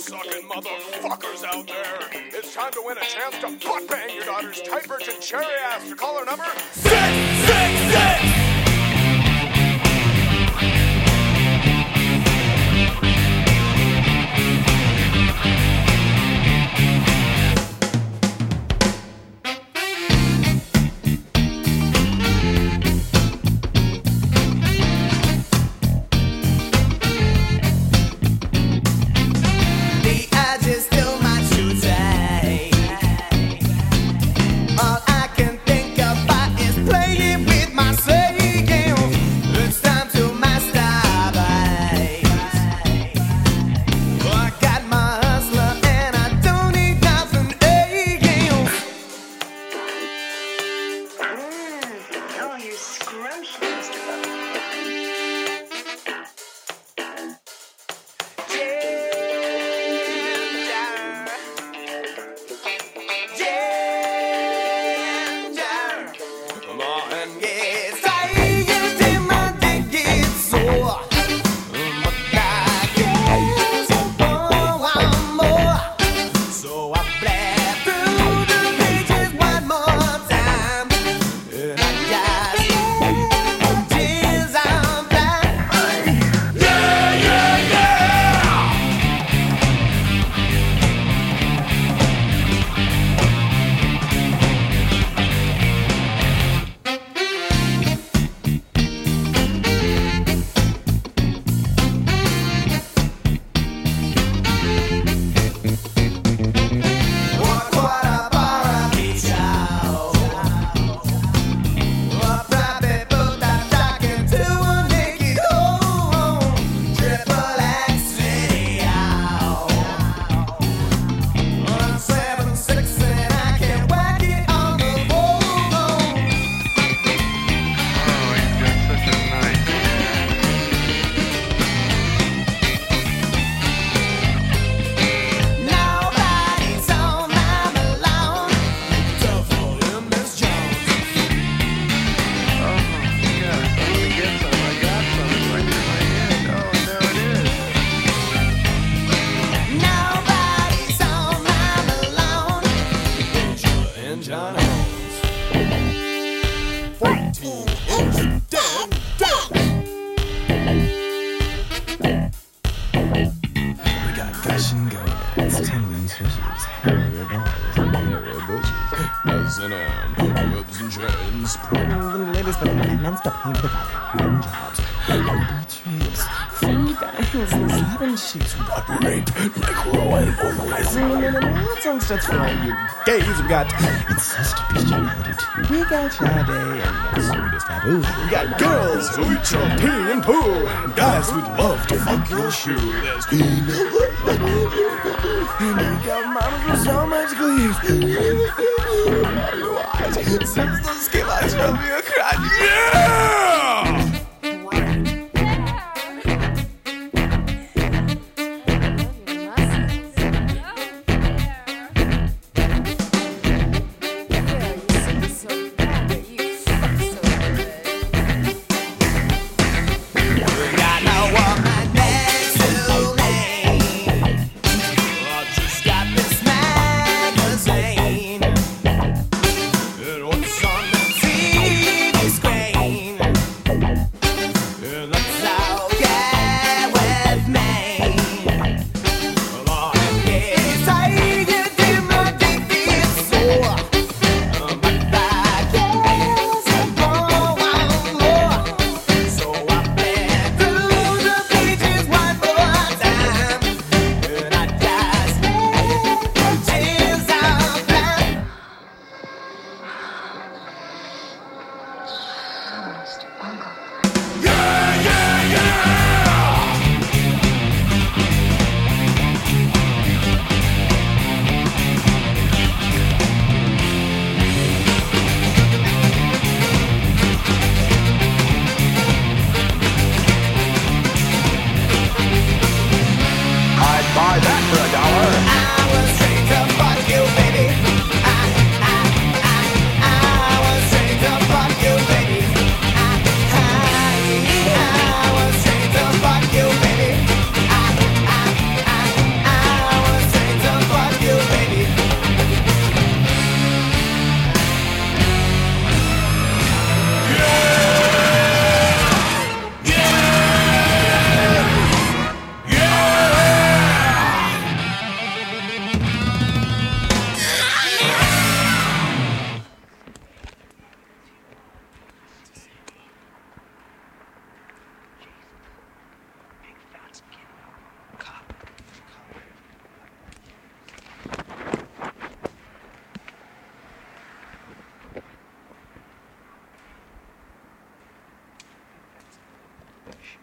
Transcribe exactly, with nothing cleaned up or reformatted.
sucking motherfuckers out there. It's time to win a chance to butt bang your daughter's tight virgin cherry ass. Your caller number six six six. That's right, you gays. We got incest, bestiality, we got Friday, and the sweetest taboo. We got girls who eat your pee and poo, and guys who'd love to fuck your shoe. There's peanut and we got mamas with so much glee. Since the skin lights from your crotch. Yeah! It was on the T V screen. push.